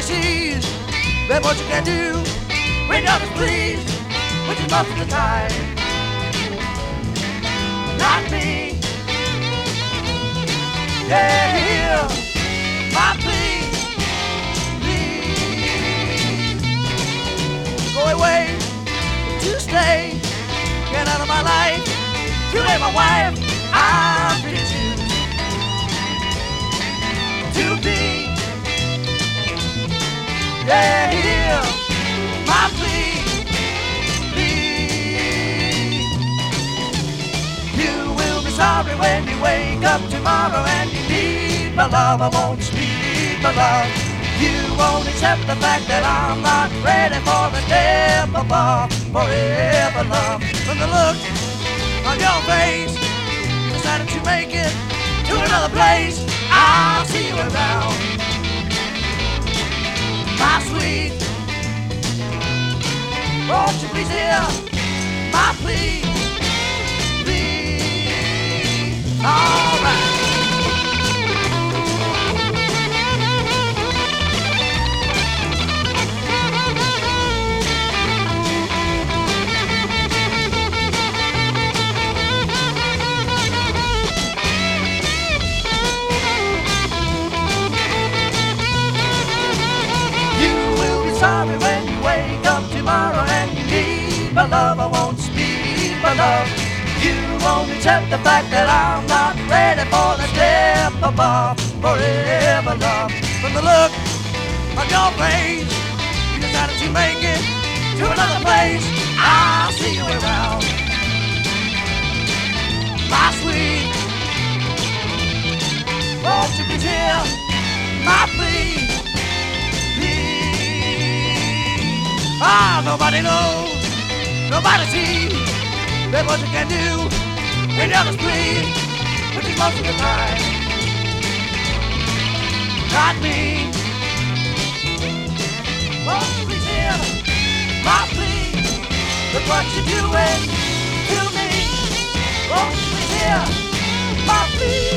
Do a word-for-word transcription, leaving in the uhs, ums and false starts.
sees that what you can do when you're displeased, which is most of the time. Not me. Yeah, hear my plea. Please go away to stay. Get out of my life. You ain't my wife. I'm free to choose to be. Yeah, hear my plea. Please. You will be sorry when you wake up tomorrow and you need my love. I won't speak my love. You won't accept the fact that I'm not ready for the death above. Forever love. From the look on your face, you decided to make it to another place. I'll see you around, my sweet. Won't you please hear my plea? Please. All right. Sorry when you wake up tomorrow and you need my love. I won't speak my love. You won't accept the fact that I'm not ready for the step above. Forever love. From the look on your face, you decided to make it to another place. I'll see you around, my sweet. Won't you please hear my plea? Ah, nobody knows, nobody sees that what you can do when you're displeased, which is most of the time. Not me. Won't you please hear my plea? Look what you're doing to me. Won't you please hear my plea?